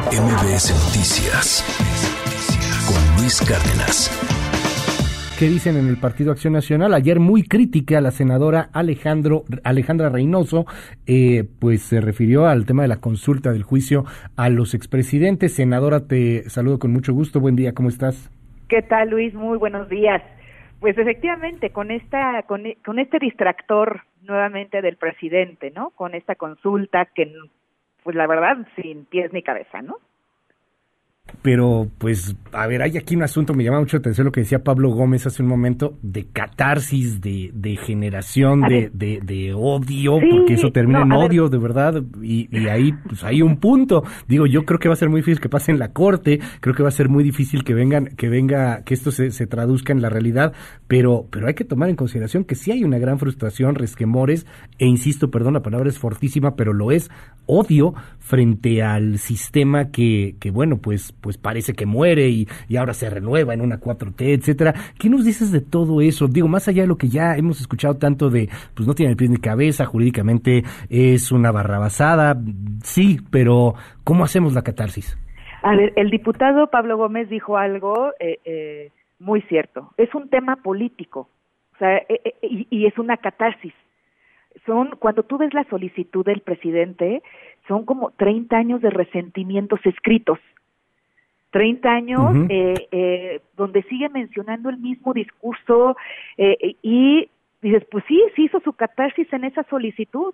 MBS Noticias con Luis Cárdenas. ¿Qué dicen en el Partido Acción Nacional? Ayer muy crítica a la senadora Alejandra Reynoso, pues se refirió al tema de la consulta del juicio a los expresidentes. Senadora, te saludo con mucho gusto. Buen día, ¿cómo estás? ¿Qué tal, Luis? Muy buenos días. Pues efectivamente, con este distractor nuevamente del presidente, ¿no? Con esta consulta que, pues la verdad, sin pies ni cabeza, ¿no? Pero, pues, a ver, hay aquí un asunto, me llama mucho la atención lo que decía Pablo Gómez hace un momento, de catarsis, de generación de odio, sí, porque eso termina en odio, de verdad, y ahí, pues, hay un punto. Digo, yo creo que va a ser muy difícil que pase en la corte, creo que va a ser muy difícil que esto se traduzca en la realidad, pero hay que tomar en consideración que sí hay una gran frustración, resquemores, e insisto, perdón, la palabra es fortísima, pero lo es, odio frente al sistema que bueno, pues parece que muere y ahora se renueva en una 4T, etcétera. ¿Qué nos dices de todo eso? Digo, más allá de lo que ya hemos escuchado tanto de, pues no tiene pies ni cabeza, jurídicamente es una barrabasada, sí, pero ¿cómo hacemos la catarsis? A ver, el diputado Pablo Gómez dijo algo muy cierto. Es un tema político, o sea, y es una catarsis. Cuando tú ves la solicitud del presidente, son como 30 años de resentimientos escritos. 30 años donde sigue mencionando el mismo discurso y dices, pues sí hizo su catarsis en esa solicitud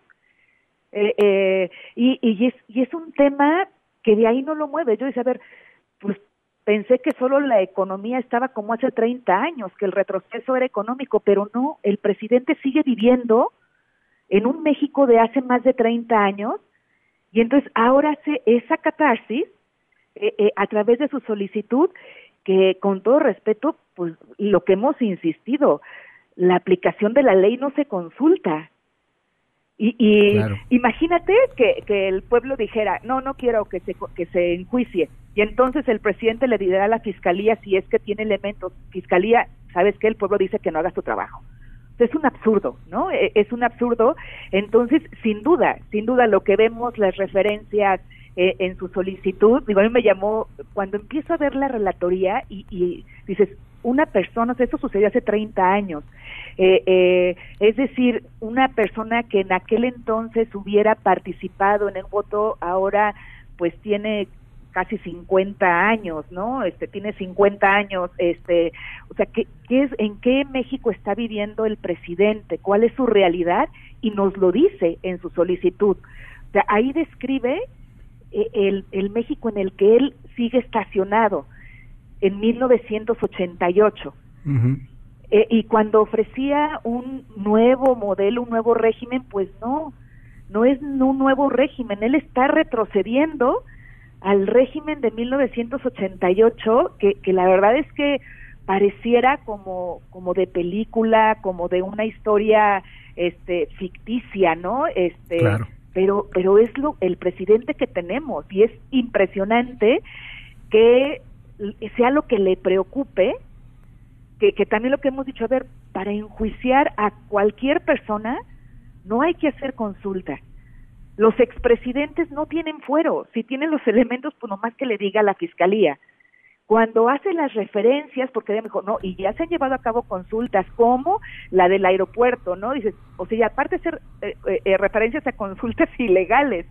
y es un tema que de ahí no lo mueve. Yo decía, a ver, pues pensé que solo la economía estaba como hace 30 años, que el retroceso era económico, pero no, el presidente sigue viviendo en un México de hace más de 30 años y entonces ahora hace esa catarsis a través de su solicitud, que con todo respeto, pues lo que hemos insistido, la aplicación de la ley no se consulta. Y claro, imagínate que el pueblo dijera, no quiero que se enjuicie, y entonces el presidente le dirá a la fiscalía si es que tiene elementos. Fiscalía, ¿sabes qué? El pueblo dice que no haga su trabajo. Es un absurdo, ¿no? Es un absurdo. Entonces, sin duda, lo que vemos, las referencias en su solicitud, digo, a mí me llamó, cuando empiezo a ver la relatoría y dices, una persona, o sea, eso sucedió hace 30 años, es decir, una persona que en aquel entonces hubiera participado en el voto, ahora pues tiene casi 50 años, ¿no? Tiene 50 años, o sea, ¿en qué México está viviendo el presidente? ¿Cuál es su realidad? Y nos lo dice en su solicitud. O sea, ahí describe el México en el que él sigue estacionado en 1988. Uh-huh. Y cuando ofrecía un nuevo modelo, un nuevo régimen, pues no es un nuevo régimen, él está retrocediendo al régimen de 1988, que la verdad es que pareciera como de película, como de una historia ficticia, ¿no? Claro. Pero es el presidente que tenemos, y es impresionante que sea lo que le preocupe, que también lo que hemos dicho, a ver, para enjuiciar a cualquier persona no hay que hacer consulta. Los expresidentes no tienen fuero, si tienen los elementos, pues nomás que le diga a la fiscalía. Cuando hace las referencias, porque ella me dijo, no, y ya se han llevado a cabo consultas, como la del aeropuerto, ¿no? Dices, o sea, y aparte de hacer referencias a consultas ilegales,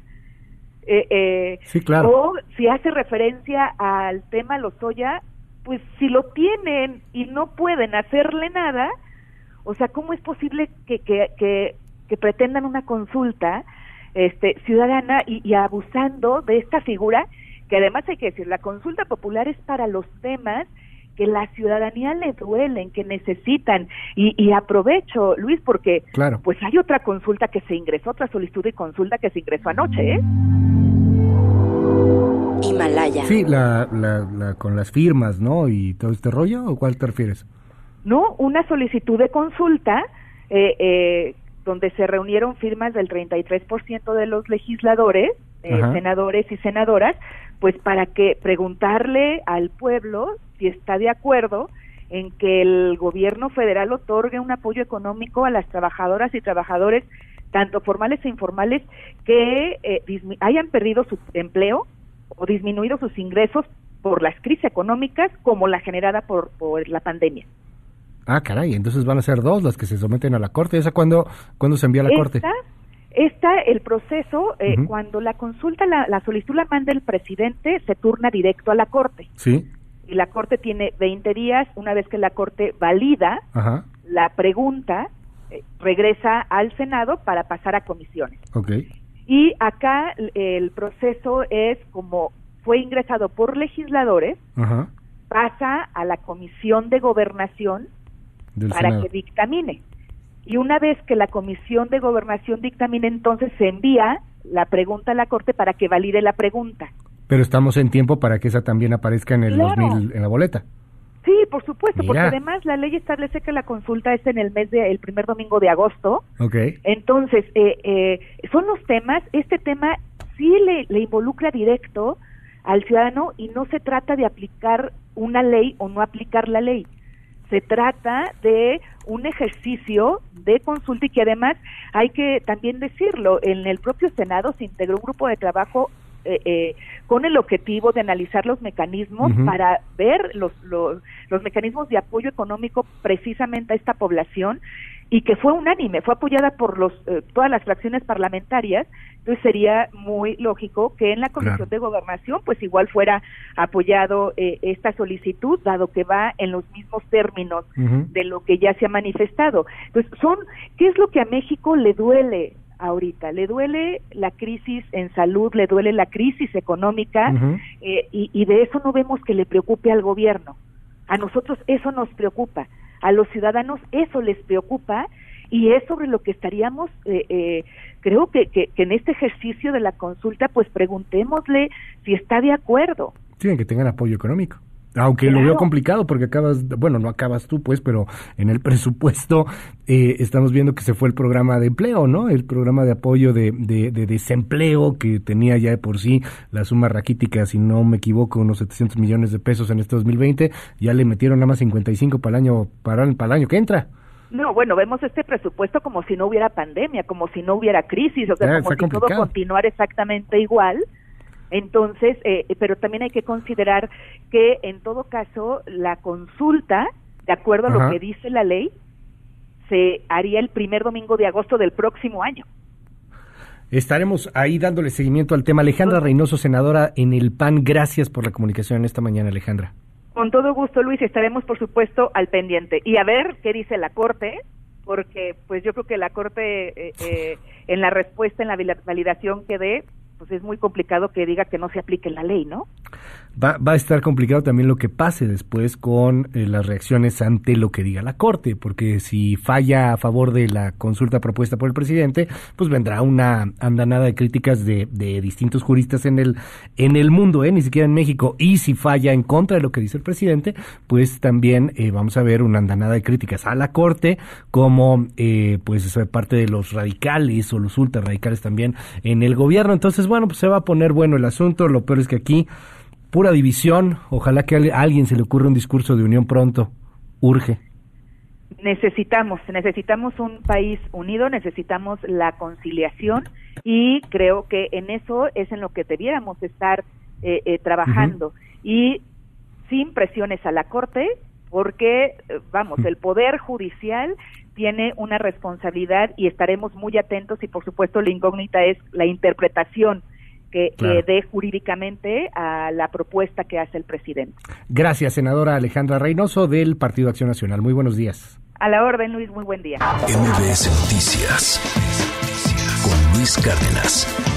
sí, claro. O si hace referencia al tema Lozoya, pues si lo tienen y no pueden hacerle nada, o sea, ¿cómo es posible que pretendan una consulta ciudadana y abusando de esta figura? Que además hay que decir, la consulta popular es para los temas que la ciudadanía le duelen, que necesitan, y aprovecho, Luis, porque claro, pues hay otra consulta que se ingresó, otra solicitud de consulta que se ingresó anoche, Himalaya. Sí, la con las firmas, ¿no? Y todo este rollo, ¿o cuál te refieres? No, una solicitud de consulta donde se reunieron firmas del 33% de los legisladores, senadores y senadoras, pues para que preguntarle al pueblo si está de acuerdo en que el gobierno federal otorgue un apoyo económico a las trabajadoras y trabajadores, tanto formales e informales, que hayan perdido su empleo o disminuido sus ingresos por las crisis económicas como la generada por la pandemia. Ah, caray, entonces van a ser 2 las que se someten a la Corte. ¿Esa cuándo se envía a la Corte? El proceso, cuando la consulta, la solicitud la manda el presidente, se turna directo a la Corte. Sí. Y la Corte tiene 20 días, una vez que la Corte valida la pregunta, regresa al Senado para pasar a comisiones. Okay. Y acá el proceso es como fue ingresado por legisladores, pasa a la Comisión de Gobernación para Senado, que dictamine. Y una vez que la Comisión de Gobernación dictamine, entonces se envía la pregunta a la Corte para que valide la pregunta. Pero estamos en tiempo para que esa también aparezca en el 2000, en la boleta. Sí, por supuesto, porque además la ley establece que la consulta es en el primer domingo de agosto. Okay. Entonces, son los temas, este tema sí le involucra directo al ciudadano y no se trata de aplicar una ley o no aplicar la ley. Se trata de un ejercicio de consulta y que además hay que también decirlo, en el propio Senado se integró un grupo de trabajo con el objetivo de analizar los mecanismos para ver los mecanismos de apoyo económico precisamente a esta población y que fue unánime, fue apoyada por todas las fracciones parlamentarias. Entonces sería muy lógico que en la Comisión de Gobernación pues igual fuera apoyado esta solicitud, dado que va en los mismos términos de lo que ya se ha manifestado. Entonces ¿qué es lo que a México le duele ahorita? Le duele la crisis en salud, le duele la crisis económica, y de eso no vemos que le preocupe al gobierno. A nosotros eso nos preocupa, a los ciudadanos eso les preocupa, y es sobre lo que estaríamos, creo que en este ejercicio de la consulta, pues preguntémosle si está de acuerdo. Sí, que tengan apoyo económico. Aunque lo veo complicado porque no acabas tú pues, pero en el presupuesto estamos viendo que se fue el programa de empleo, ¿no? El programa de apoyo de desempleo que tenía ya de por sí la suma raquítica, si no me equivoco, unos 700 millones de pesos en este 2020, ya le metieron nada más 55 para el año que entra. No, bueno, vemos este presupuesto como si no hubiera pandemia, como si no hubiera crisis, o sea, como si todo continuara exactamente igual. Entonces, pero también hay que considerar que en todo caso la consulta, de acuerdo a lo que dice la ley, se haría el primer domingo de agosto del próximo año. Estaremos ahí dándole seguimiento al tema. Alejandra Reynoso, senadora en el PAN, gracias por la comunicación esta mañana, Alejandra. Con todo gusto, Luis, estaremos por supuesto al pendiente. Y a ver qué dice la Corte, porque pues yo creo que la Corte en la respuesta, en la validación que dé, pues es muy complicado que diga que no se aplique la ley, ¿no? Va a estar complicado también lo que pase después con las reacciones ante lo que diga la Corte, porque si falla a favor de la consulta propuesta por el presidente, pues vendrá una andanada de críticas de distintos juristas en el mundo, ni siquiera en México, y si falla en contra de lo que dice el presidente, pues también vamos a ver una andanada de críticas a la Corte, como pues eso es parte de los radicales o los ultra radicales también en el gobierno. Entonces, bueno, pues se va a poner bueno el asunto. Lo peor es que aquí pura división. Ojalá que a alguien se le ocurra un discurso de unión pronto. Urge. Necesitamos un país unido, necesitamos la conciliación y creo que en eso es en lo que debiéramos estar trabajando y sin presiones a la Corte, porque el Poder Judicial tiene una responsabilidad y estaremos muy atentos y por supuesto la incógnita es la interpretación que dé jurídicamente a la propuesta que hace el presidente. Gracias, senadora Alejandra Reynoso del Partido Acción Nacional. Muy buenos días. A la orden, Luis, muy buen día. MBS Noticias con Luis Cárdenas.